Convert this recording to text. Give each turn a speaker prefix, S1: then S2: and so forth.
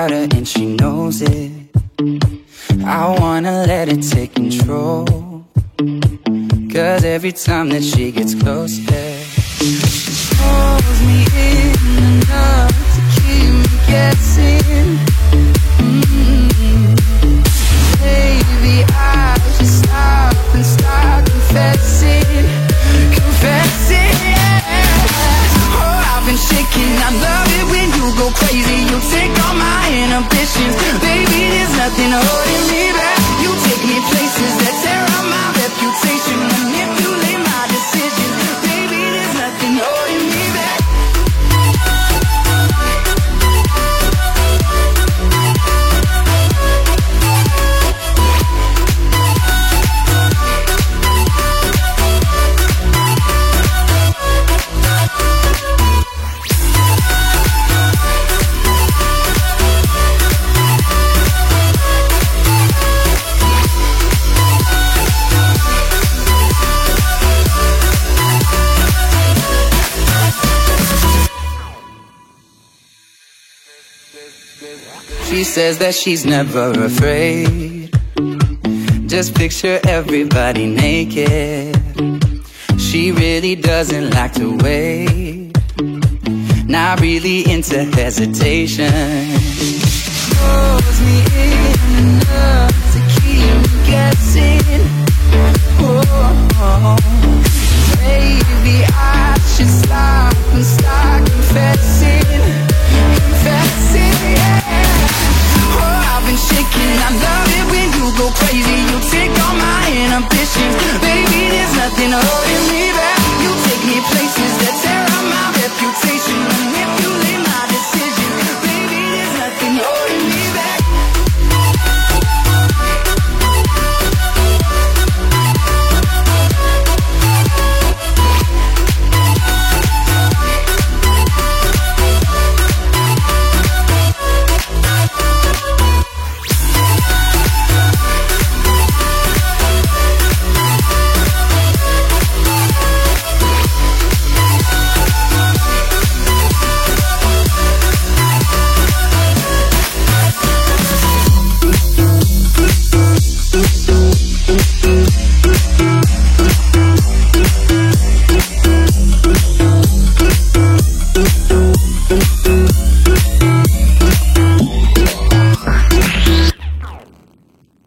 S1: about her and she knows it. I wanna let it take control, 'cause every time that she gets closer, she pulls me in enough to keep me guessing. Baby, I should stop and start confessing, yeah. Oh, I've been shaking, I love it when you go crazy. You take all my inhibitions, baby, there's nothing holding me back. You take me places that tear up my reputation, manipulate my decisions, baby, there's nothing holding me back. She says that she's never afraid. Just picture everybody naked. She really doesn't like to wait. Not really into hesitation. Pulls me in enough to keep me guessing. Oh, maybe I should stop and start confessing, yeah. I've been shaking, I love it when you go crazy. You take all my inhibitions, baby, there's nothing holding